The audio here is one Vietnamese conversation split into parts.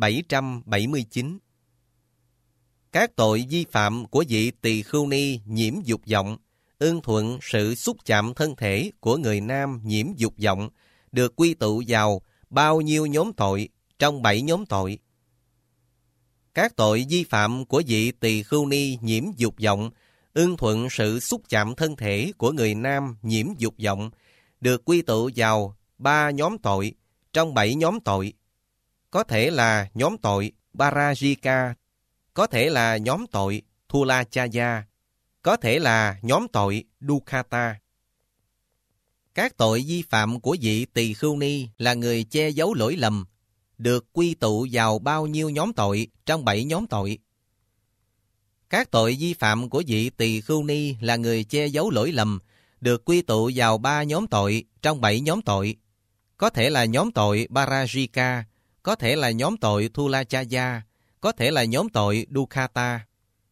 779. Các tội vi phạm của vị tỳ khưu ni nhiễm dục vọng, ưng thuận sự xúc chạm thân thể của người nam nhiễm dục vọng, được quy tụ vào bao nhiêu nhóm tội trong 7 nhóm tội? Các tội vi phạm của vị tỳ khưu ni nhiễm dục vọng, ưng thuận sự xúc chạm thân thể của người nam nhiễm dục vọng, được quy tụ vào 3 nhóm tội trong 7 nhóm tội. Có thể là nhóm tội Parajika, có thể là nhóm tội Thulachaya, có thể là nhóm tội Dukkata. Các tội vi phạm của vị tỳ khưu ni là người che giấu lỗi lầm, được quy tụ vào bao nhiêu nhóm tội trong 7 nhóm tội? Các tội vi phạm của vị tỳ khưu ni là người che giấu lỗi lầm, được quy tụ vào 3 nhóm tội trong 7 nhóm tội. Có thể là nhóm tội Parajika, có thể là nhóm tội Thulachaya, có thể là nhóm tội Dukkata.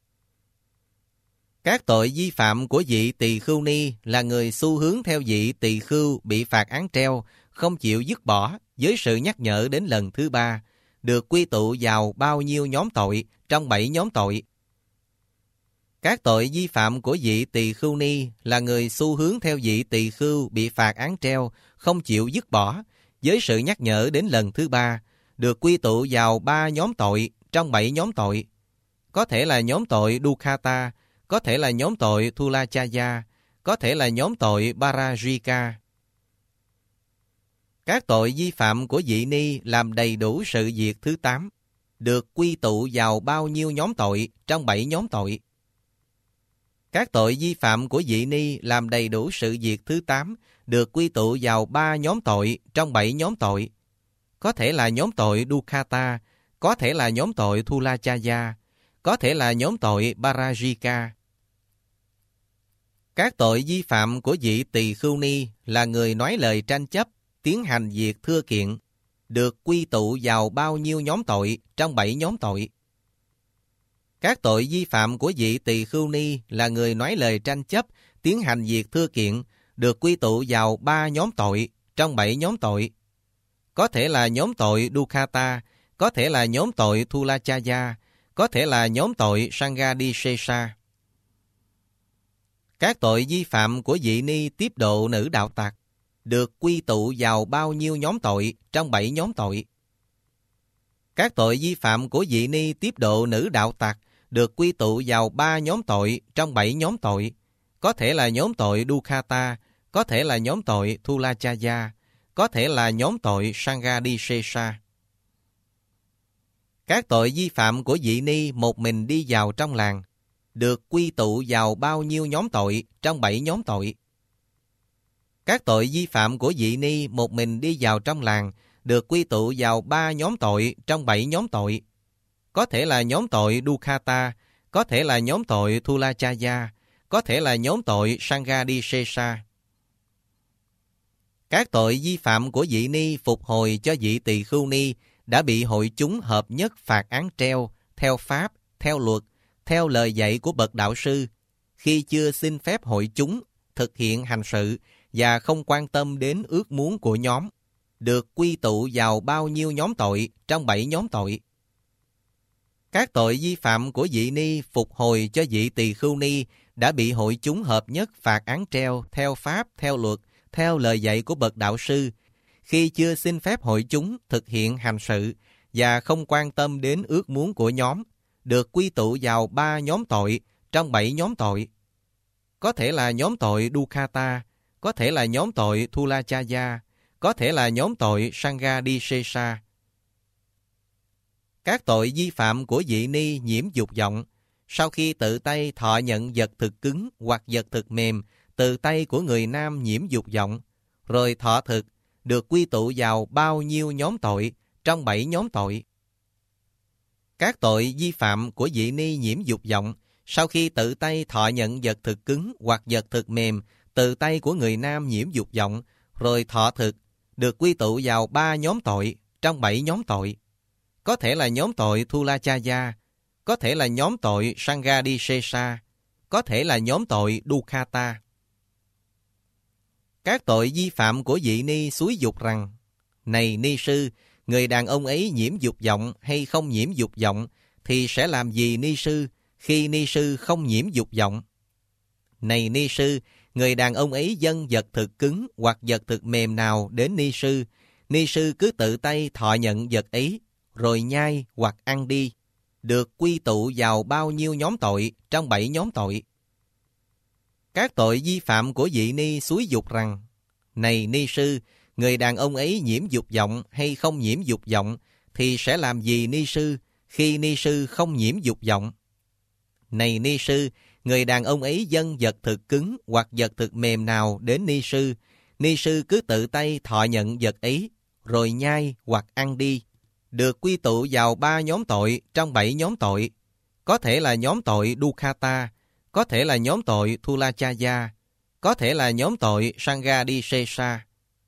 Các tội vi phạm của vị tỳ khưu ni là người xu hướng theo vị tỳ khưu bị phạt án treo, không chịu dứt bỏ với sự nhắc nhở đến lần thứ 3, được quy tụ vào bao nhiêu nhóm tội trong 7 nhóm tội? Các tội vi phạm của vị tỳ khưu ni là người xu hướng theo vị tỳ khưu bị phạt án treo, không chịu dứt bỏ với sự nhắc nhở đến lần thứ 3, được quy tụ vào 3 nhóm tội trong 7 nhóm tội. Có thể là nhóm tội Dukkata, có thể là nhóm tội Thulachaya, có thể là nhóm tội Parajika. Các tội vi phạm của vị ni làm đầy đủ sự việc thứ 8, được quy tụ vào bao nhiêu nhóm tội trong 7 nhóm tội? Các tội vi phạm của vị ni làm đầy đủ sự việc thứ 8, được quy tụ vào 3 nhóm tội trong 7 nhóm tội. Có thể là nhóm tội Dukkata, có thể là nhóm tội Thulachaya, có thể là nhóm tội Parajika. Các tội vi phạm của vị tỳ khưu ni là người nói lời tranh chấp, tiến hành việc thưa kiện, được quy tụ vào bao nhiêu nhóm tội trong 7 nhóm tội? Các tội vi phạm của vị tỳ khưu ni là người nói lời tranh chấp, tiến hành việc thưa kiện, được quy tụ vào 3 nhóm tội trong 7 nhóm tội. Có thể là nhóm tội Dukkata, có thể là nhóm tội Thulachaya, có thể là nhóm tội Sanghadisesa. Các tội vi phạm của vị ni tiếp độ nữ đạo tặc được quy tụ vào bao nhiêu nhóm tội trong 7 nhóm tội? Các tội vi phạm của vị ni tiếp độ nữ đạo tặc được quy tụ vào 3 nhóm tội trong 7 nhóm tội. Có thể là nhóm tội Dukkata, có thể là nhóm tội Thulachaya, có thể là nhóm tội Sanghadisesa. Các tội vi phạm của vị ni một mình đi vào trong làng được quy tụ vào bao nhiêu nhóm tội trong 7 nhóm tội? Các tội vi phạm của vị ni một mình đi vào trong làng được quy tụ vào 3 nhóm tội trong 7 nhóm tội. Có thể là nhóm tội Dukkata, có thể là nhóm tội Thulachaya, có thể là nhóm tội Sanghadisesa. Các tội vi phạm của vị ni phục hồi cho vị tỳ khưu ni đã bị hội chúng hợp nhất phạt án treo theo pháp, theo luật, theo lời dạy của bậc đạo sư, khi chưa xin phép hội chúng thực hiện hành sự và không quan tâm đến ước muốn của nhóm, được quy tụ vào bao nhiêu nhóm tội trong 7 nhóm tội? Các tội vi phạm của vị ni phục hồi cho vị tỳ khưu ni đã bị hội chúng hợp nhất phạt án treo theo pháp, theo luật, theo lời dạy của bậc đạo sư, khi chưa xin phép hội chúng thực hiện hành sự và không quan tâm đến ước muốn của nhóm, được quy tụ vào 3 nhóm tội trong 7 nhóm tội. Có thể là nhóm tội Dukkata, có thể là nhóm tội Thulachaya, có thể là nhóm tội Sanghadisesa. Các tội vi phạm của vị ni nhiễm dục vọng, sau khi tự tay thọ nhận vật thực cứng hoặc vật thực mềm từ tay của người nam nhiễm dục vọng, rồi thọ thực, được quy tụ vào bao nhiêu nhóm tội trong 7 nhóm tội? Các tội vi phạm của vị ni nhiễm dục vọng, sau khi tự tay thọ nhận vật thực cứng hoặc vật thực mềm từ tay của người nam nhiễm dục vọng, rồi thọ thực, được quy tụ vào 3 nhóm tội trong 7 nhóm tội. Có thể là nhóm tội Thulachaya, có thể là nhóm tội Sanghadisesa, có thể là nhóm tội Dukkata. Các tội vi phạm của vị ni xúi dục rằng: Này ni sư, người đàn ông ấy nhiễm dục vọng hay không nhiễm dục vọng, thì sẽ làm gì ni sư khi ni sư không nhiễm dục vọng? Này ni sư, người đàn ông ấy dâng vật thực cứng hoặc vật thực mềm nào đến ni sư cứ tự tay thọ nhận vật ấy, rồi nhai hoặc ăn đi, được quy tụ vào bao nhiêu nhóm tội trong 7 nhóm tội? Các tội vi phạm của vị ni xúi dục rằng, này ni sư, người đàn ông ấy nhiễm dục vọng hay không nhiễm dục vọng, thì sẽ làm gì ni sư khi ni sư không nhiễm dục vọng? Này ni sư, người đàn ông ấy dâng vật thực cứng hoặc vật thực mềm nào đến ni sư cứ tự tay thọ nhận vật ấy, rồi nhai hoặc ăn đi, được quy tụ vào 3 nhóm tội trong 7 nhóm tội. Có thể là nhóm tội Dukkata, có thể là nhóm tội Thulachaya, có thể là nhóm tội Sanghadisesa.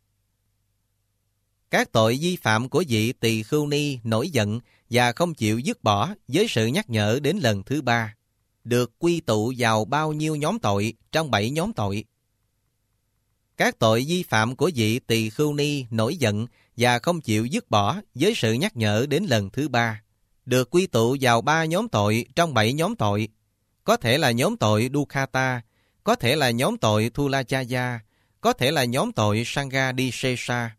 Các tội vi phạm của vị tỳ khưu ni nổi giận và không chịu dứt bỏ với sự nhắc nhở đến lần thứ 3, được quy tụ vào bao nhiêu nhóm tội trong 7 nhóm tội? Các tội vi phạm của vị tỳ khưu ni nổi giận và không chịu dứt bỏ với sự nhắc nhở đến lần thứ 3, được quy tụ vào 3 nhóm tội trong 7 nhóm tội. Có thể là nhóm tội Dukkata, có thể là nhóm tội Thulachaya, có thể là nhóm tội Sanghadisesa.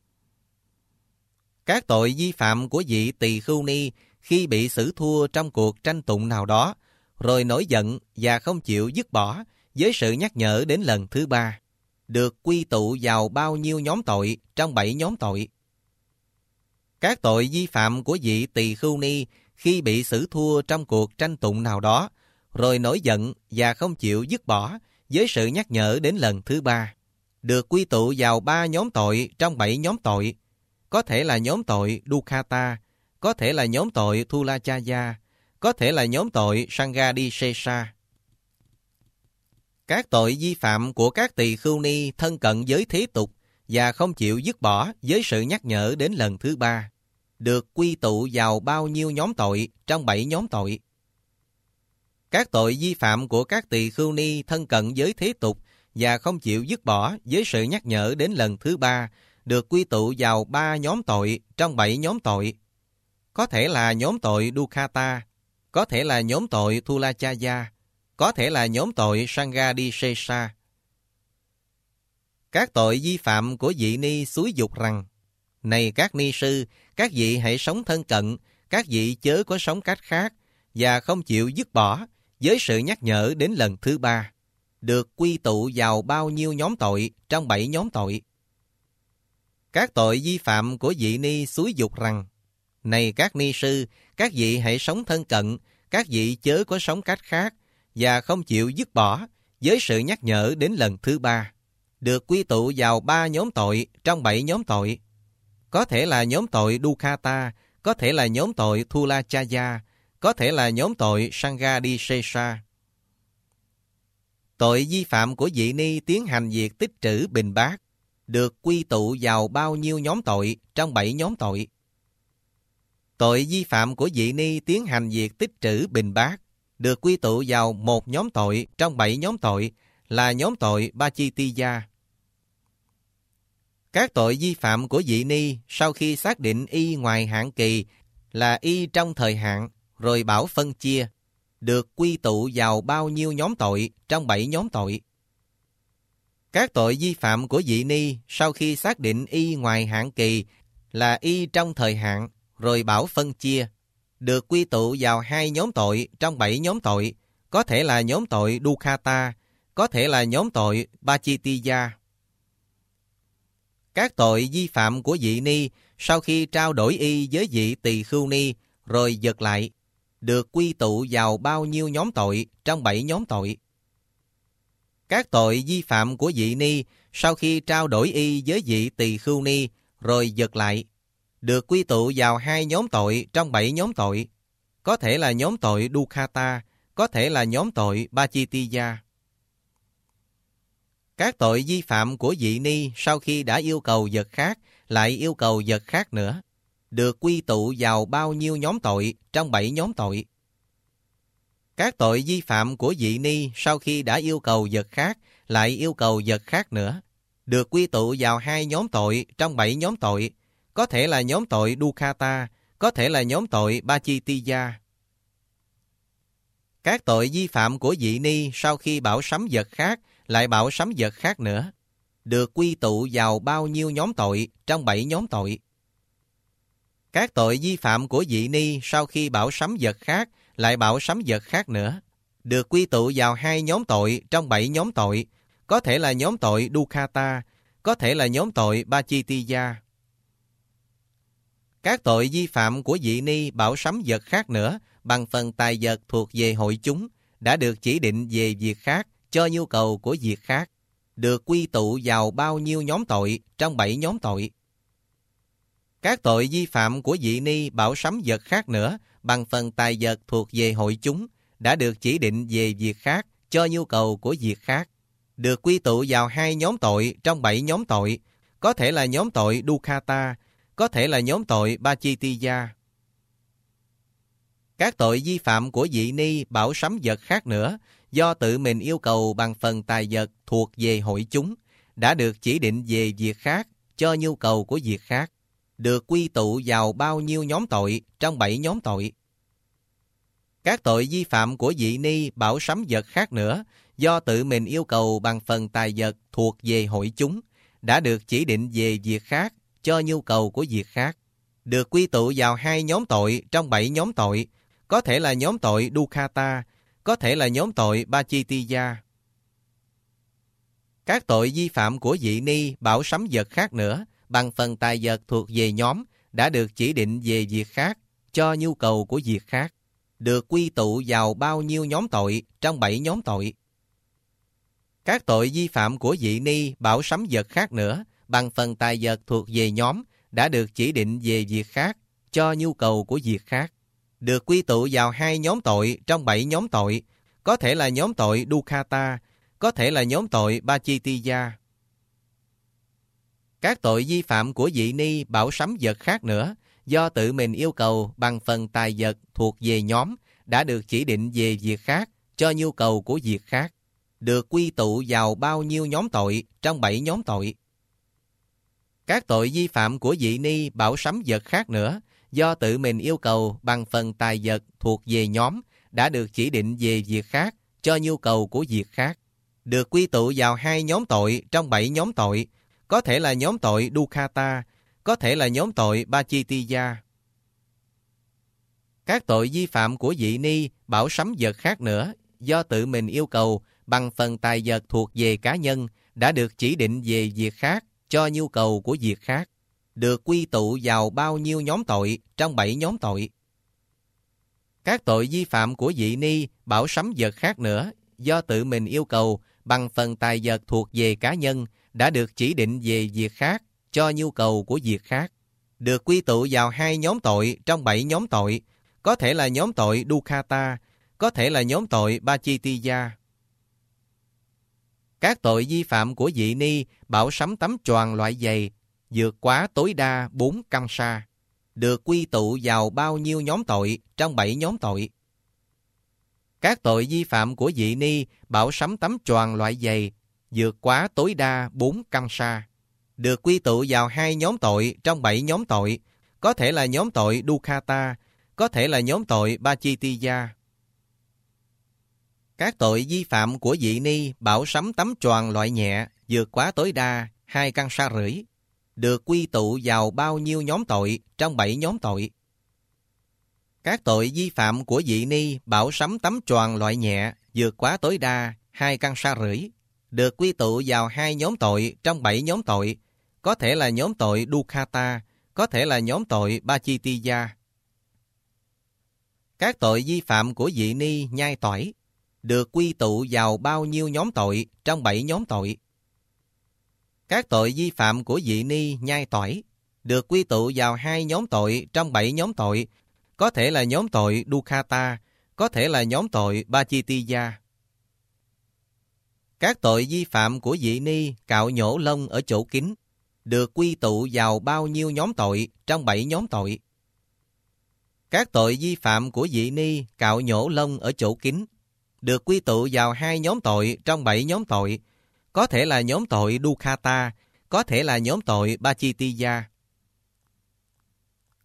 Các tội vi phạm của vị tỳ khưu ni khi bị xử thua trong cuộc tranh tụng nào đó, rồi nổi giận và không chịu dứt bỏ với sự nhắc nhở đến lần thứ 3, được quy tụ vào bao nhiêu nhóm tội trong 7 nhóm tội? Các tội vi phạm của vị tỳ khưu ni khi bị xử thua trong cuộc tranh tụng nào đó, rồi nổi giận và không chịu dứt bỏ với sự nhắc nhở đến lần thứ 3, được quy tụ vào 3 nhóm tội trong 7 nhóm tội. Có thể là nhóm tội Dukkata, có thể là nhóm tội Thulachaya, có thể là nhóm tội Sanghadisesa. Các tội vi phạm của các tỳ khưu ni thân cận với thế tục và không chịu dứt bỏ với sự nhắc nhở đến lần thứ 3, được quy tụ vào bao nhiêu nhóm tội trong 7 nhóm tội? Các tội vi phạm của các tỳ khưu ni thân cận với thế tục và không chịu dứt bỏ với sự nhắc nhở đến lần thứ 3, được quy tụ vào 3 nhóm tội trong 7 nhóm tội. Có thể là nhóm tội Dukkata, có thể là nhóm tội Thulachaya, có thể là nhóm tội Sanghadisesa. Các tội vi phạm của vị ni xúi dục rằng, này các ni sư, các vị hãy sống thân cận, các vị chớ có sống cách khác, và không chịu dứt bỏ với sự nhắc nhở đến lần thứ 3, được quy tụ vào bao nhiêu nhóm tội trong 7 nhóm tội? Các tội vi phạm của vị ni xúi dục rằng, này các ni sư, các vị hãy sống thân cận, các vị chớ có sống cách khác, và không chịu dứt bỏ với sự nhắc nhở đến lần thứ 3, được quy tụ vào 3 nhóm tội trong 7 nhóm tội. Có thể là nhóm tội Dukkata, có thể là nhóm tội Thulachaya, có thể là nhóm tội Sanghadisesa. Tội vi phạm của vị ni tiến hành việc tích trữ bình bát, được quy tụ vào bao nhiêu nhóm tội trong 7 nhóm tội? Tội vi phạm của vị ni tiến hành việc tích trữ bình bát, được quy tụ vào một nhóm tội trong 7 nhóm tội, là nhóm tội Pachitiya. Các tội vi phạm của vị ni sau khi xác định y ngoài hạn kỳ là y trong thời hạn, rồi bảo phân chia, được quy tụ vào bao nhiêu nhóm tội trong 7 nhóm tội? Các tội vi phạm của vị ni sau khi xác định y ngoài hạn kỳ là y trong thời hạn, rồi bảo phân chia, được quy tụ vào 2 nhóm tội trong 7 nhóm tội. Có thể là nhóm tội Dukkata, có thể là nhóm tội Pachitiya. Các tội vi phạm của vị ni sau khi trao đổi y với vị tỳ khưu ni rồi giật lại, được quy tụ vào bao nhiêu nhóm tội trong 7 nhóm tội? Các tội vi phạm của vị ni sau khi trao đổi y với vị tỳ khưu ni rồi giật lại, được quy tụ vào 2 nhóm tội trong 7 nhóm tội. Có thể là nhóm tội Dukkata, có thể là nhóm tội Pachitiya. Các tội vi phạm của vị ni sau khi đã yêu cầu vật khác lại yêu cầu vật khác nữa, được quy tụ vào bao nhiêu nhóm tội trong 7 nhóm tội? Các tội vi phạm của vị ni sau khi đã yêu cầu vật khác lại yêu cầu vật khác nữa, được quy tụ vào 2 nhóm tội trong 7 nhóm tội. có thể là nhóm tội Dukkata, có thể là nhóm tội Pachittiya. Các tội vi phạm của vị ni sau khi bảo sắm vật khác lại bảo sắm vật khác nữa, được quy tụ vào bao nhiêu nhóm tội trong 7 nhóm tội? Các tội vi phạm của vị ni sau khi bảo sắm vật khác lại bảo sắm vật khác nữa, được quy tụ vào 2 nhóm tội trong 7 nhóm tội, có thể là nhóm tội Dukkata, có thể là nhóm tội Pachittiya. Các tội vi phạm của vị ni bảo sắm vật khác nữa bằng phần tài vật thuộc về hội chúng đã được chỉ định về việc khác cho nhu cầu của việc khác, được quy tụ vào bao nhiêu nhóm tội trong 7 nhóm tội? Các tội vi phạm của vị ni bảo sắm vật khác nữa bằng phần tài vật thuộc về hội chúng đã được chỉ định về việc khác cho nhu cầu của việc khác, được quy tụ vào 2 nhóm tội trong 7 nhóm tội, có thể là nhóm tội Dukkata, có thể là nhóm tội Pachittiya. Các tội vi phạm của vị ni bảo sắm vật khác nữa do tự mình yêu cầu bằng phần tài vật thuộc về hội chúng đã được chỉ định về việc khác cho nhu cầu của việc khác, được quy tụ vào bao nhiêu nhóm tội trong 7 nhóm tội? Các tội vi phạm của vị ni bảo sắm vật khác nữa do tự mình yêu cầu bằng phần tài vật thuộc về hội chúng đã được chỉ định về việc khác cho nhu cầu của việc khác, được quy tụ vào 2 nhóm tội trong 7 nhóm tội, có thể là nhóm tội Dukkata, có thể là nhóm tội Pachittiya. Các tội vi phạm của vị ni bảo sắm vật khác nữa bằng phần tài vật thuộc về nhóm đã được chỉ định về việc khác cho nhu cầu của việc khác, được quy tụ vào bao nhiêu nhóm tội trong 7 nhóm tội? Các tội vi phạm của vị ni bảo sắm vật khác nữa bằng phần tài vật thuộc về nhóm đã được chỉ định về việc khác cho nhu cầu của việc khác, được quy tụ vào 2 nhóm tội trong 7 nhóm tội, có thể là nhóm tội Dukkata, có thể là nhóm tội Pachittiya. Các tội vi phạm của vị ni bảo sắm vật khác nữa do tự mình yêu cầu bằng phần tài vật thuộc về nhóm đã được chỉ định về việc khác cho nhu cầu của việc khác, được quy tụ vào bao nhiêu nhóm tội trong 7 nhóm tội? Các tội vi phạm của vị ni bảo sắm vật khác nữa do tự mình yêu cầu bằng phần tài vật thuộc về nhóm đã được chỉ định về việc khác cho nhu cầu của việc khác, được quy tụ vào 2 nhóm tội trong 7 nhóm tội, có thể là nhóm tội Dukkata, có thể là nhóm tội Pachittiya. Các tội vi phạm của vị ni bảo sắm vật khác nữa do tự mình yêu cầu bằng phần tài vật thuộc về cá nhân đã được chỉ định về việc khác cho nhu cầu của việc khác, được quy tụ vào bao nhiêu nhóm tội trong 7 nhóm tội? Các tội vi phạm của vị ni bảo sắm vật khác nữa do tự mình yêu cầu bằng phần tài vật thuộc về cá nhân đã được chỉ định về việc khác cho nhu cầu của việc khác, được quy tụ vào 2 nhóm tội trong 7 nhóm tội, có thể là nhóm tội Dukkata, có thể là nhóm tội Pachittiya. Các tội vi phạm của vị ni bảo sắm tấm choàng loại dày vượt quá tối đa 4 căn sa, được quy tụ vào bao nhiêu nhóm tội trong 7 nhóm tội? Các tội vi phạm của vị ni bảo sắm tấm choàng loại dày vượt quá tối đa 4 căn sa, được quy tụ vào 2 nhóm tội trong 7 nhóm tội, có thể là nhóm tội Dukkata, có thể là nhóm tội Pachittiya. Các tội vi phạm của vị ni bảo sắm tấm choàng loại nhẹ vượt quá tối đa 2 căn sa rưỡi, được quy tụ vào bao nhiêu nhóm tội trong 7 nhóm tội? Các tội vi phạm của vị ni bảo sắm tấm choàng loại nhẹ vượt quá tối đa 2 căn sa rưỡi, được quy tụ vào 2 nhóm tội trong 7 nhóm tội, có thể là nhóm tội Dukkata, có thể là nhóm tội Pachittiya. Các tội vi phạm của vị ni nhai tỏi được quy tụ vào bao nhiêu nhóm tội trong 7 nhóm tội? Các tội vi phạm của vị ni nhai tỏi được quy tụ vào 2 nhóm tội trong 7 nhóm tội, có thể là nhóm tội Dukkata, có thể là nhóm tội Pachittiya. Các tội vi phạm của vị ni cạo nhổ lông ở chỗ kín được quy tụ vào bao nhiêu nhóm tội trong 7 nhóm tội? Các tội vi phạm của vị ni cạo nhổ lông ở chỗ kín được quy tụ vào 2 nhóm tội trong 7 nhóm tội, có thể là nhóm tội Dukkata, có thể là nhóm tội Pachittiya.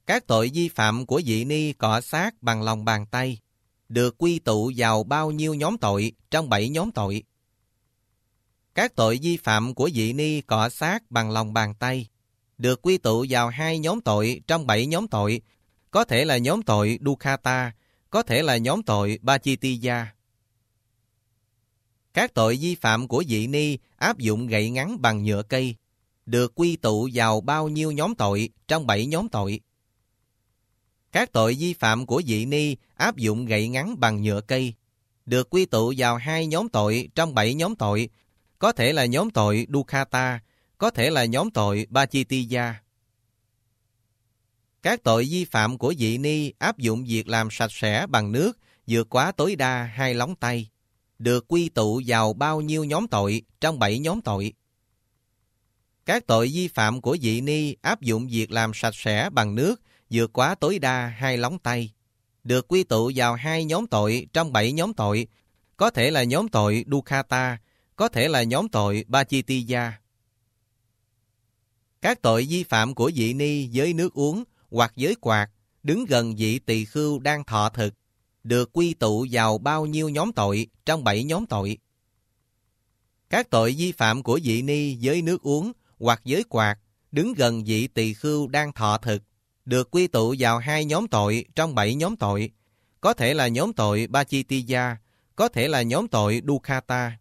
Các tội vi phạm của vị ni cọ xát bằng lòng bàn tay được quy tụ vào bao nhiêu nhóm tội trong 7 nhóm tội? Các tội vi phạm của vị ni cọ xát bằng lòng bàn tay được quy tụ vào 2 nhóm tội trong 7 nhóm tội, có thể là nhóm tội Dukkata, có thể là nhóm tội Pachittiya. Các tội vi phạm của vị ni áp dụng gậy ngắn bằng nhựa cây được quy tụ vào bao nhiêu nhóm tội trong 7 nhóm tội? Các tội vi phạm của vị ni áp dụng gậy ngắn bằng nhựa cây được quy tụ vào 2 nhóm tội trong 7 nhóm tội, có thể là nhóm tội Dukkata, có thể là nhóm tội Pachittiya. Các tội vi phạm của vị ni áp dụng việc làm sạch sẽ bằng nước vượt quá tối đa 2 lóng tay được quy tụ vào bao nhiêu nhóm tội trong 7 nhóm tội? Các tội vi phạm của vị ni áp dụng việc làm sạch sẽ bằng nước vượt quá tối đa 2 lóng tay được quy tụ vào 2 nhóm tội trong 7 nhóm tội, có thể là nhóm tội Dukkata, có thể là nhóm tội Pachittiya. Các tội vi phạm của vị ni với nước uống hoặc với quạt đứng gần vị tỳ khưu đang thọ thực được quy tụ vào bao nhiêu nhóm tội trong 7 nhóm tội? Các tội vi phạm của vị ni với nước uống hoặc với quạt đứng gần vị tỳ khưu đang thọ thực được quy tụ vào 2 nhóm tội trong 7 nhóm tội, có thể là nhóm tội Pachittiya, có thể là nhóm tội Dukkata.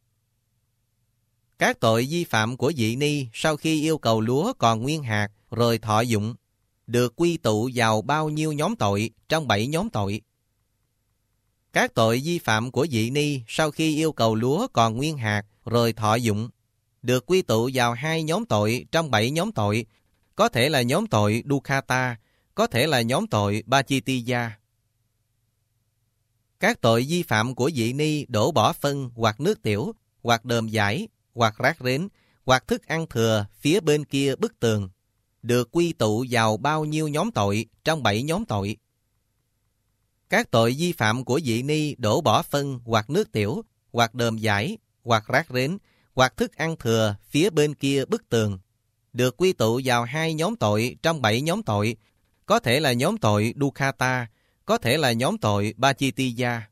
Các tội vi phạm của vị ni sau khi yêu cầu lúa còn nguyên hạt rồi thọ dụng được quy tụ vào bao nhiêu nhóm tội trong 7 nhóm tội? Các tội vi phạm của vị ni sau khi yêu cầu lúa còn nguyên hạt rồi thọ dụng được quy tụ vào 2 nhóm tội trong 7 nhóm tội, có thể là nhóm tội Dukkata, có thể là nhóm tội Pachittiya. Các tội vi phạm của vị ni đổ bỏ phân hoặc nước tiểu, hoặc đờm giải, hoặc rác rến, hoặc thức ăn thừa phía bên kia bức tường được quy tụ vào bao nhiêu nhóm tội trong 7 nhóm tội? Các tội vi phạm của vị ni đổ bỏ phân hoặc nước tiểu, hoặc đờm giải, hoặc rác rến, hoặc thức ăn thừa phía bên kia bức tường được quy tụ vào 2 nhóm tội trong 7 nhóm tội, có thể là nhóm tội Dukkata, có thể là nhóm tội Pachittiya.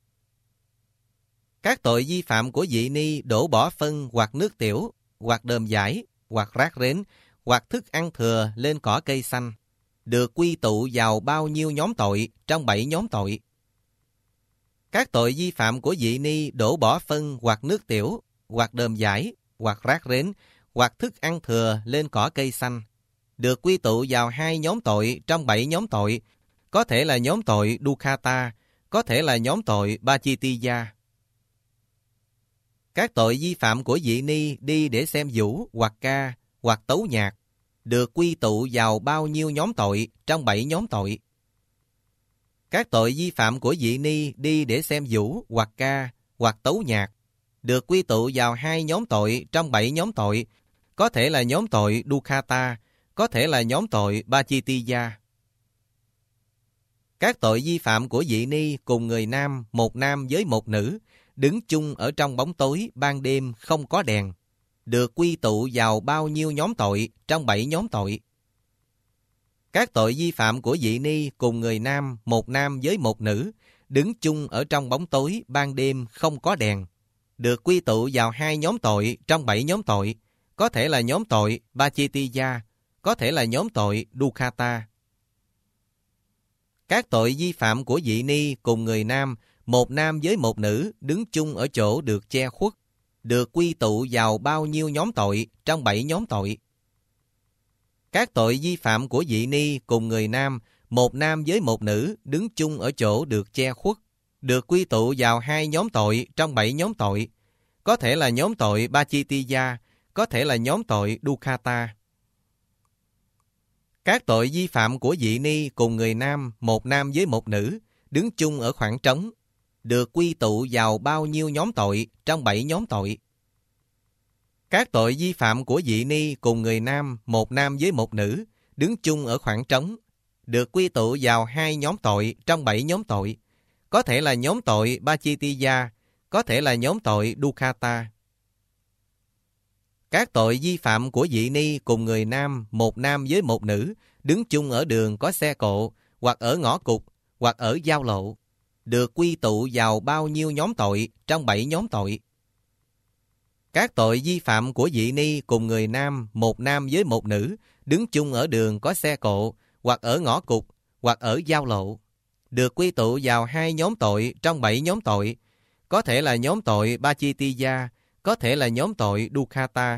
Các tội vi phạm của vị ni đổ bỏ phân hoặc nước tiểu, hoặc đờm giải, hoặc rác rến, hoặc thức ăn thừa lên cỏ cây xanh được quy tụ vào bao nhiêu nhóm tội trong 7 nhóm tội? Các tội vi phạm của vị ni đổ bỏ phân hoặc nước tiểu, hoặc đờm giải, hoặc rác rến, hoặc thức ăn thừa lên cỏ cây xanh được quy tụ vào 2 nhóm tội trong 7 nhóm tội, có thể là nhóm tội Dukkata, có thể là nhóm tội Pachittiya. Các tội vi phạm của vị ni đi để xem vũ hoặc ca hoặc tấu nhạc được quy tụ vào bao nhiêu nhóm tội trong 7 nhóm tội? Các tội vi phạm của vị ni đi để xem vũ hoặc ca hoặc tấu nhạc được quy tụ vào 2 nhóm tội trong 7 nhóm tội, có thể là nhóm tội Dukkata, có thể là nhóm tội Pachittiya. Các tội vi phạm của vị ni cùng người nam với một nữ đứng chung ở trong bóng tối ban đêm không có đèn được quy tụ vào bao nhiêu nhóm tội trong 7 nhóm tội? Các tội vi phạm của vị ni cùng người nam với một nữ đứng chung ở trong bóng tối ban đêm không có đèn được quy tụ vào 2 nhóm tội trong 7 nhóm tội, có thể là nhóm tội Pachittiya, có thể là nhóm tội Dukkata. Các tội vi phạm của vị ni cùng người nam với một nữ đứng chung ở chỗ được che khuất được quy tụ vào bao nhiêu nhóm tội trong 7 nhóm tội? Các tội vi phạm của vị ni cùng người nam với một nữ đứng chung ở chỗ được che khuất được quy tụ vào 2 nhóm tội trong 7 nhóm tội, có thể là nhóm tội Pachittiya, có thể là nhóm tội Dukkata. Các tội vi phạm của vị ni cùng người nam với một nữ đứng chung ở khoảng trống được quy tụ vào bao nhiêu nhóm tội trong 7 nhóm tội? Các tội vi phạm của vị ni cùng người nam với một nữ đứng chung ở khoảng trống được quy tụ vào 2 nhóm tội trong 7 nhóm tội, có thể là nhóm tội Pachittiya, có thể là nhóm tội Dukkata. Các tội vi phạm của vị ni cùng người nam với một nữ đứng chung ở đường có xe cộ, hoặc ở ngõ cụt, hoặc ở giao lộ, được quy tụ vào bao nhiêu nhóm tội trong 7 nhóm tội? Các tội vi phạm của dị ni cùng người nam với một nữ, đứng chung ở đường có xe cộ, hoặc ở ngõ cụt, hoặc ở giao lộ, được quy tụ vào 2 nhóm tội trong 7 nhóm tội, có thể là nhóm tội Pachitiya, có thể là nhóm tội Dukkata.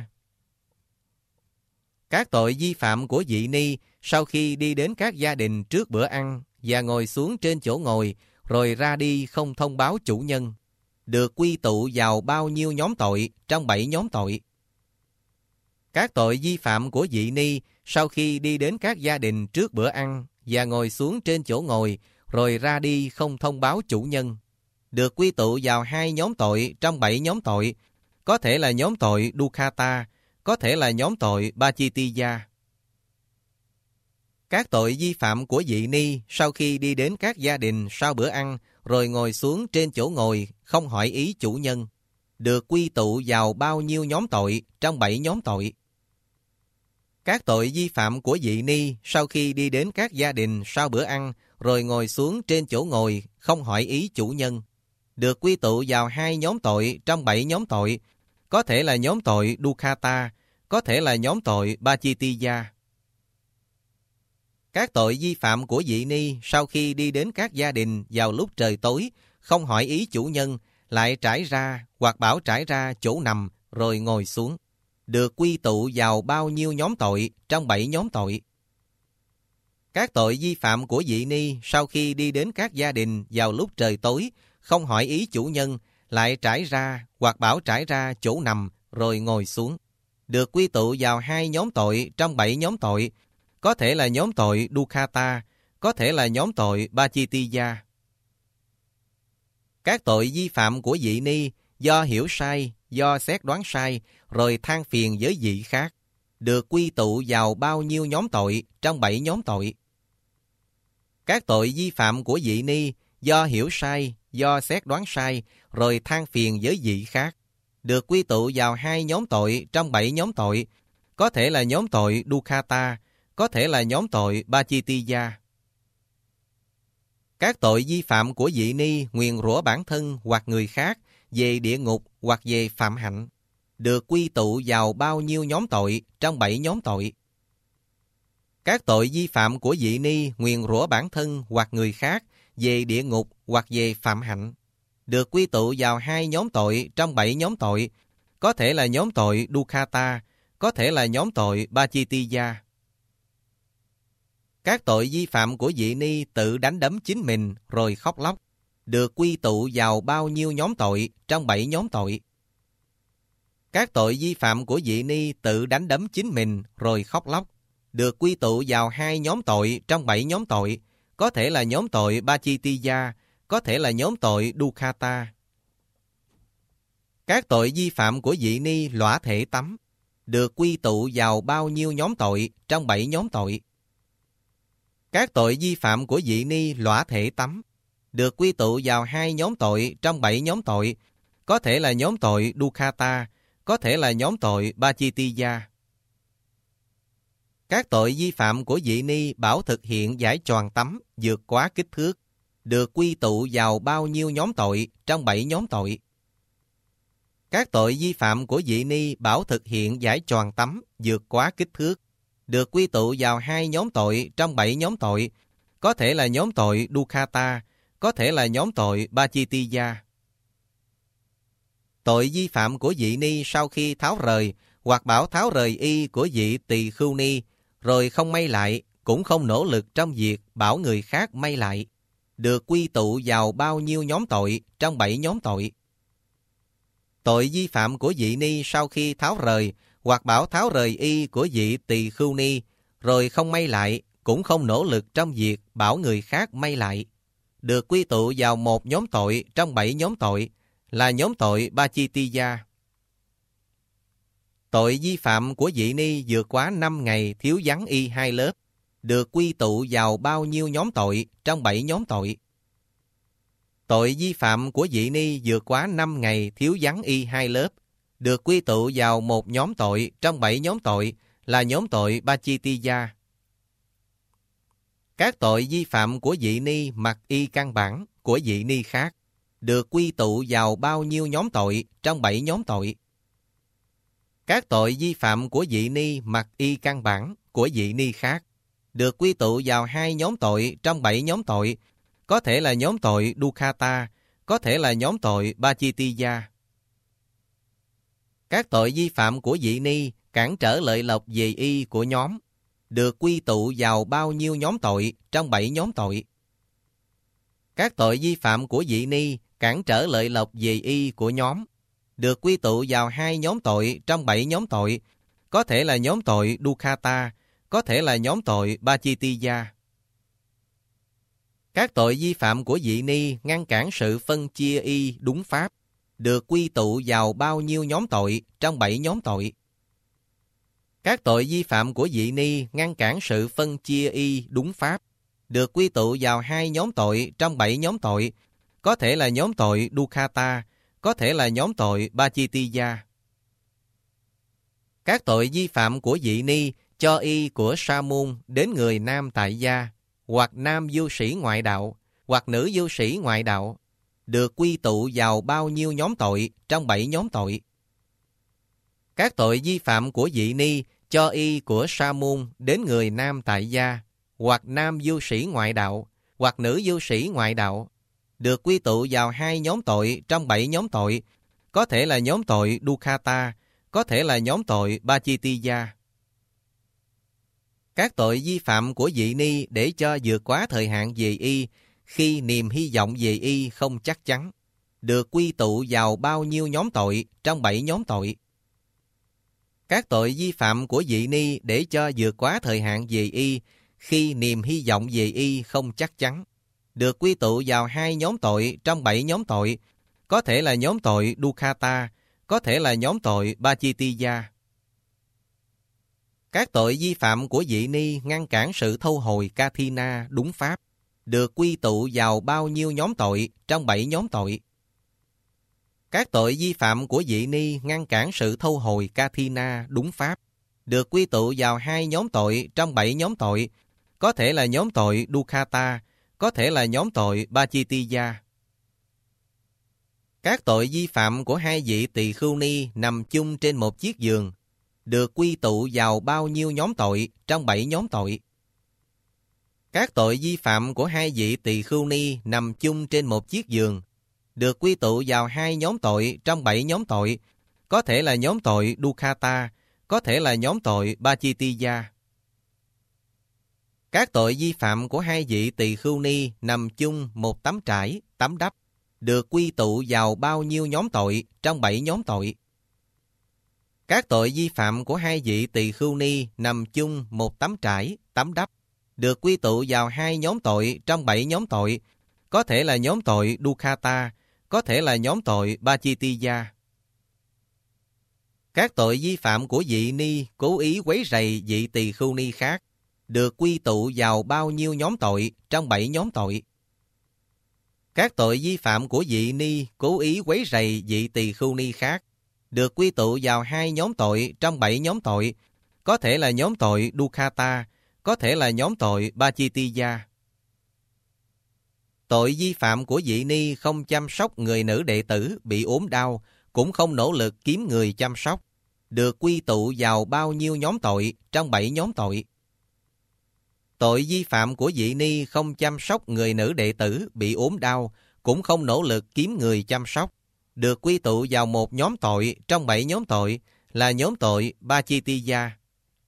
Các tội vi phạm của dị ni sau khi đi đến các gia đình trước bữa ăn và ngồi xuống trên chỗ ngồi rồi ra đi không thông báo chủ nhân, được quy tụ vào bao nhiêu nhóm tội trong 7 nhóm tội? Các tội vi phạm của dị ni sau khi đi đến các gia đình trước bữa ăn và ngồi xuống trên chỗ ngồi rồi ra đi không thông báo chủ nhân, được quy tụ vào 2 nhóm tội trong 7 nhóm tội, có thể là nhóm tội Dukkata, có thể là nhóm tội Pachitiya. Các tội vi phạm của dị ni sau khi đi đến các gia đình sau bữa ăn rồi ngồi xuống trên chỗ ngồi không hỏi ý chủ nhân, được quy tụ vào bao nhiêu nhóm tội trong 7 nhóm tội? Các tội vi phạm của dị ni sau khi đi đến các gia đình sau bữa ăn rồi ngồi xuống trên chỗ ngồi không hỏi ý chủ nhân, được quy tụ vào 2 nhóm tội trong 7 nhóm tội, có thể là nhóm tội Dukkata, có thể là nhóm tội Pachitiya. Các tội vi phạm của dị ni sau khi đi đến các gia đình vào lúc trời tối, không hỏi ý chủ nhân, lại trải ra hoặc bảo trải ra chỗ nằm rồi ngồi xuống, được quy tụ vào bao nhiêu nhóm tội trong 7 nhóm tội? Các tội vi phạm của dị ni sau khi đi đến các gia đình vào lúc trời tối, không hỏi ý chủ nhân, lại trải ra hoặc bảo trải ra chỗ nằm rồi ngồi xuống, được quy tụ vào 2 nhóm tội trong 7 nhóm tội, có thể là nhóm tội Dukkata, có thể là nhóm tội Pachitiya. Các tội vi phạm của dị ni do hiểu sai, do xét đoán sai, rồi than phiền với vị khác, được quy tụ vào bao nhiêu nhóm tội trong 7 nhóm tội? Các tội vi phạm của dị ni do hiểu sai, do xét đoán sai, rồi than phiền với vị khác, được quy tụ vào 2 nhóm tội trong 7 nhóm tội, có thể là nhóm tội Dukkata, có thể là nhóm tội Pachitiya. Các tội vi phạm của dị ni nguyền rủa bản thân hoặc người khác về địa ngục hoặc về phạm hạnh, được quy tụ vào bao nhiêu nhóm tội trong 7 nhóm tội? Các tội vi phạm của dị ni nguyền rủa bản thân hoặc người khác về địa ngục hoặc về phạm hạnh, được quy tụ vào 2 nhóm tội trong 7 nhóm tội, có thể là nhóm tội Dukkata, có thể là nhóm tội Pachitiya. Các tội vi phạm của dị ni tự đánh đấm chính mình rồi khóc lóc, được quy tụ vào bao nhiêu nhóm tội trong 7 nhóm tội? Các tội vi phạm của dị ni tự đánh đấm chính mình rồi khóc lóc, được quy tụ vào 2 nhóm tội trong 7 nhóm tội, có thể là nhóm tội Pachitiya, có thể là nhóm tội Dukkata. Các tội vi phạm của dị ni lõa thể tắm, được quy tụ vào bao nhiêu nhóm tội trong 7 nhóm tội? Các tội vi phạm của dị ni lõa thể tắm, được quy tụ vào 2 nhóm tội trong 7 nhóm tội, có thể là nhóm tội Dukkata, có thể là nhóm tội Pachitiya. Các tội vi phạm của dị ni bảo thực hiện giải tròn tắm vượt quá kích thước, được quy tụ vào bao nhiêu nhóm tội trong 7 nhóm tội? Các tội vi phạm của dị ni bảo thực hiện giải tròn tắm vượt quá kích thước, được quy tụ vào 2 nhóm tội trong 7 nhóm tội, có thể là nhóm tội Dukkata, có thể là nhóm tội Pachitiya. Tội vi phạm của dị ni sau khi tháo rời hoặc bảo tháo rời y của vị tỳ khưu ni, rồi không may lại, cũng không nỗ lực trong việc bảo người khác may lại, được quy tụ vào bao nhiêu nhóm tội trong 7 nhóm tội? Tội vi phạm của dị ni sau khi tháo rời hoặc bảo tháo rời y của vị tỳ khưu ni, rồi không may lại, cũng không nỗ lực trong việc bảo người khác may lại, được quy tụ vào một nhóm tội trong 7 nhóm tội, là nhóm tội Pachitiya. Tội vi phạm của dị ni vượt quá 5 ngày thiếu vắng y 2 lớp, được quy tụ vào bao nhiêu nhóm tội trong 7 nhóm tội? Tội vi phạm của dị ni vượt quá 5 ngày thiếu vắng y 2 lớp, được quy tụ vào một nhóm tội trong 7 nhóm tội, là nhóm tội Pachitiya. Các tội vi phạm của vị ni mặc y căn bản của vị ni khác được quy tụ vào bao nhiêu nhóm tội trong 7 nhóm tội? Các tội vi phạm của vị ni mặc y căn bản của vị ni khác được quy tụ vào 2 nhóm tội trong 7 nhóm tội, có thể là nhóm tội Dukkata, có thể là nhóm tội Pachittiya. Các tội vi phạm của vị ni cản trở lợi lộc về y của nhóm được quy tụ vào bao nhiêu nhóm tội trong 7 nhóm tội? Các tội vi phạm của vị ni cản trở lợi lộc về y của nhóm được quy tụ vào 2 nhóm tội trong 7 nhóm tội, có thể là nhóm tội Dukkata, có thể là nhóm tội Pachittiya. Các tội vi phạm của vị ni ngăn cản sự phân chia y đúng pháp được quy tụ vào bao nhiêu nhóm tội trong 7 nhóm tội? Các tội vi phạm của vị ni ngăn cản sự phân chia y đúng pháp được quy tụ vào 2 nhóm tội trong 7 nhóm tội, có thể là nhóm tội Dukkata, có thể là nhóm tội Pachittiya. Các tội vi phạm của vị ni cho y của sa môn đến người nam tại gia, hoặc nam du sĩ ngoại đạo, hoặc nữ du sĩ ngoại đạo, được quy tụ vào bao nhiêu nhóm tội trong 7 nhóm tội? Các tội vi phạm của vị ni cho y của sa môn đến người nam tại gia, hoặc nam du sĩ ngoại đạo, hoặc nữ du sĩ ngoại đạo, được quy tụ vào 2 nhóm tội trong 7 nhóm tội, có thể là nhóm tội Dukkata, có thể là nhóm tội Pachittiya. Các tội vi phạm của vị ni để cho vượt quá thời hạn về y khi niềm hy vọng về y không chắc chắn, được quy tụ vào bao nhiêu nhóm tội trong 7 nhóm tội? Các tội vi phạm của vị ni để cho vượt quá thời hạn về y khi niềm hy vọng về y không chắc chắn, được quy tụ vào 2 nhóm tội trong 7 nhóm tội, có thể là nhóm tội Dukkata, có thể là nhóm tội Pachittiya. Các tội vi phạm của vị ni ngăn cản sự thâu hồi Kathina đúng pháp, được quy tụ vào bao nhiêu nhóm tội trong 7 nhóm tội? Các tội vi phạm của vị ni ngăn cản sự thâu hồi Kathina đúng pháp, được quy tụ vào 2 nhóm tội trong 7 nhóm tội, có thể là nhóm tội Dukkata, có thể là nhóm tội Pachittiya. Các tội vi phạm của 2 vị tỳ khưu ni nằm chung trên một chiếc giường, được quy tụ vào bao nhiêu nhóm tội trong 7 nhóm tội? Các tội vi phạm của 2 vị tỳ khưu ni nằm chung trên một chiếc giường, được quy tụ vào 2 nhóm tội trong 7 nhóm tội, có thể là nhóm tội Dukkata, có thể là nhóm tội Pachittiya. Các tội vi phạm của 2 vị tỳ khưu ni nằm chung một tấm trải, tấm đắp, được quy tụ vào bao nhiêu nhóm tội trong 7 nhóm tội? Các tội vi phạm của 2 vị tỳ khưu ni nằm chung một tấm trải, tấm đắp, được quy tụ vào 2 nhóm tội trong 7 nhóm tội, có thể là nhóm tội Dukkata, có thể là nhóm tội Pachittiya. Các tội vi phạm của vị ni cố ý quấy rầy vị tỳ khưu ni khác, được quy tụ vào bao nhiêu nhóm tội trong 7 nhóm tội? Các tội vi phạm của vị ni cố ý quấy rầy vị tỳ khưu ni khác, được quy tụ vào 2 nhóm tội trong 7 nhóm tội, có thể là nhóm tội Dukkata, có thể là nhóm tội Pachittiya. Tội vi phạm của vị ni không chăm sóc người nữ đệ tử bị ốm đau, cũng không nỗ lực kiếm người chăm sóc, được quy tụ vào bao nhiêu nhóm tội trong 7 nhóm tội? Tội vi phạm của vị ni không chăm sóc người nữ đệ tử bị ốm đau, cũng không nỗ lực kiếm người chăm sóc, được quy tụ vào một nhóm tội trong 7 nhóm tội, là nhóm tội Pachittiya.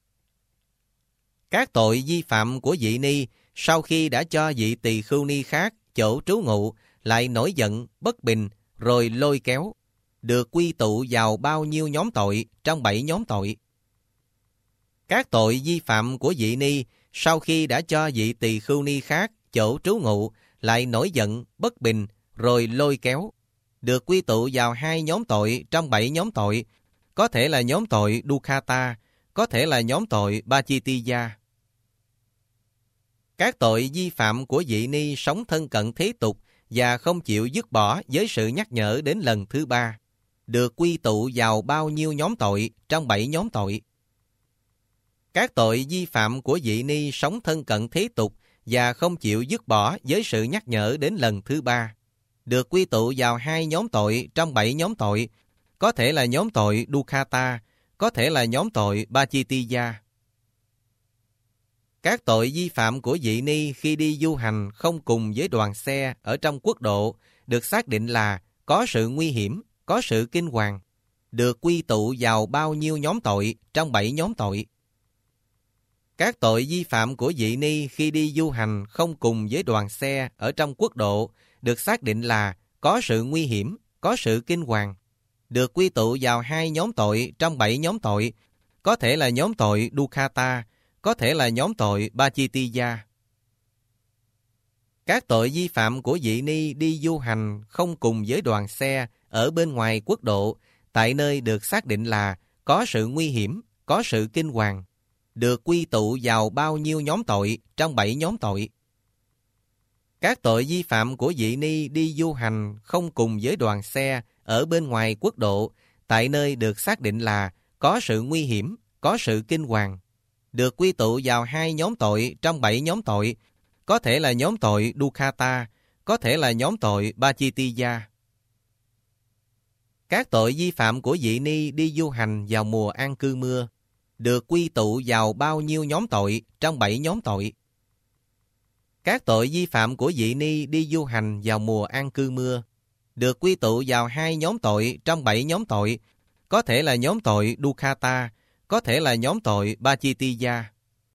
Các tội vi phạm của vị ni sau khi đã cho vị tỳ khưu ni khác chỗ trú ngụ lại nổi giận, bất bình, rồi lôi kéo, được quy tụ vào bao nhiêu nhóm tội trong 7 nhóm tội? Các tội vi phạm của vị ni sau khi đã cho vị tỳ khưu ni khác chỗ trú ngụ lại nổi giận, bất bình, rồi lôi kéo, được quy tụ vào 2 nhóm tội trong 7 nhóm tội, có thể là nhóm tội Dukkata, có thể là nhóm tội Pachittiya. Các tội vi phạm của vị ni sống thân cận thế tục và không chịu dứt bỏ với sự nhắc nhở đến lần thứ 3, được quy tụ vào bao nhiêu nhóm tội trong 7 nhóm tội? Các tội vi phạm của vị ni sống thân cận thế tục và không chịu dứt bỏ với sự nhắc nhở đến lần thứ 3, được quy tụ vào 2 nhóm tội trong 7 nhóm tội, có thể là nhóm tội Dukkata, có thể là nhóm tội Pācittiya. Các tội vi phạm của vị ni khi đi du hành không cùng với đoàn xe ở trong quốc độ được xác định là có sự nguy hiểm, có sự kinh hoàng, được quy tụ vào bao nhiêu nhóm tội trong 7 nhóm tội. Các tội vi phạm của vị ni khi đi du hành không cùng với đoàn xe ở trong quốc độ được xác định là có sự nguy hiểm, có sự kinh hoàng, được quy tụ vào 2 nhóm tội trong 7 nhóm tội, có thể là nhóm tội Dukkata, có thể là nhóm tội Pācittiya. Các tội vi phạm của vị ni đi du hành không cùng với đoàn xe ở bên ngoài quốc độ, tại nơi được xác định là có sự nguy hiểm, có sự kinh hoàng, được quy tụ vào bao nhiêu nhóm tội trong 7 nhóm tội. Các tội vi phạm của vị ni đi du hành không cùng với đoàn xe ở bên ngoài quốc độ, tại nơi được xác định là có sự nguy hiểm, có sự kinh hoàng, được quy tụ vào 2 nhóm tội trong 7 nhóm tội, có thể là nhóm tội Dukkata, có thể là nhóm tội Pācittiya. Các tội vi phạm của vị ni đi du hành vào mùa an cư mưa, được quy tụ vào bao nhiêu nhóm tội trong 7 nhóm tội. Các tội vi phạm của vị ni đi du hành vào mùa an cư mưa, được quy tụ vào 2 nhóm tội trong 7 nhóm tội, có thể là nhóm tội Dukkata, có thể là nhóm tội Pācittiya.